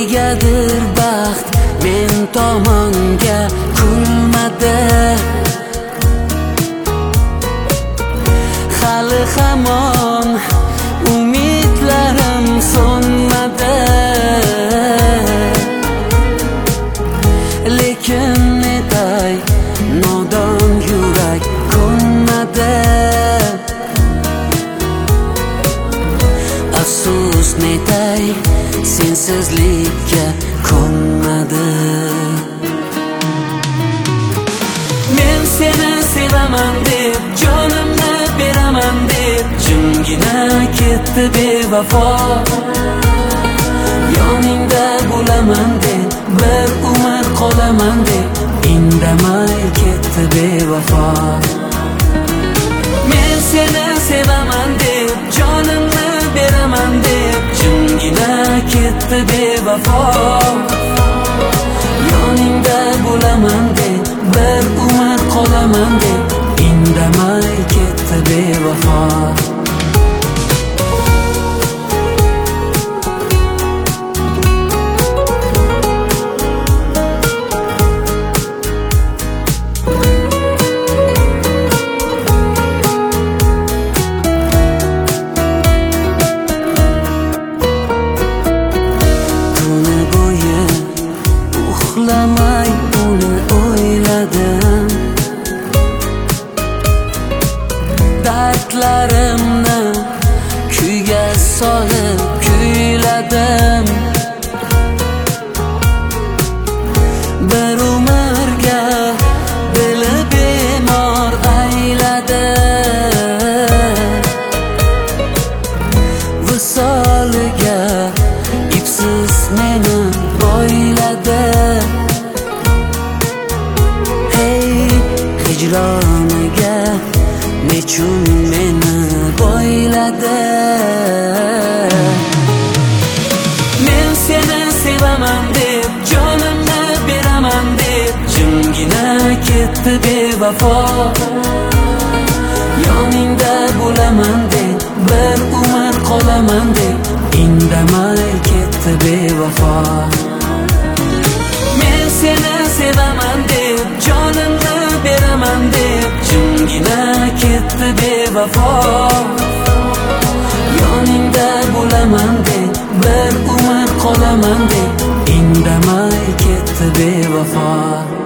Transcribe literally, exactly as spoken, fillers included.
negadir baxt men tomonga kulmadi. Hali hamon umidlarim so'nmadi, lekin netay nodon yurak ko'nmadi. Afsus netay sensizlikka ko'nmadi. Men seni sevaman deb jonimni beraman deb jimgina ketdi bevafo. Yoningda bo'laman deb bir umr qolaman deb indamay ketdi bevafo. Men seni sevaman deb jonimni beraman deb jimgina ketdi bevafo. Yoningda bo'laman deb bir umr qolaman deb indamay ketdi bevafo. Kuni bo'yi uxlamay uni o'yladim. Dardlarimni kuyga solib kuyladim. Bir umrga dili bemor ayladi. Visoliga ipsiz meni boyladi. Hey hijroniga nechun meni boyladi. Men seni sevaman deb jonimni beraman deb jimgina ketdi bevafo. Yoningda bo'laman deb bir umr qolaman deb indamay ketdi bevafo. Men seni sevaman deb jonimni beraman deb jimgina ketdi bevafo. Yoningda bo'laman deb bir umr qolaman deb indamay ketdi bevafo.